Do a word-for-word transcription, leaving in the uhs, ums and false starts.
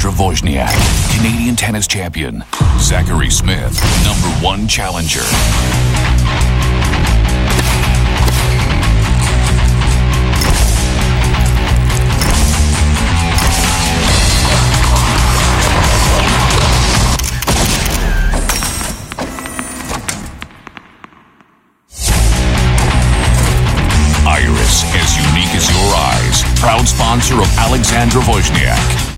Alexandra Wozniak, Canadian tennis champion. Zachary Smith, number one challenger. Iris, as unique as your eyes. Proud sponsor of Alexandra Wozniak.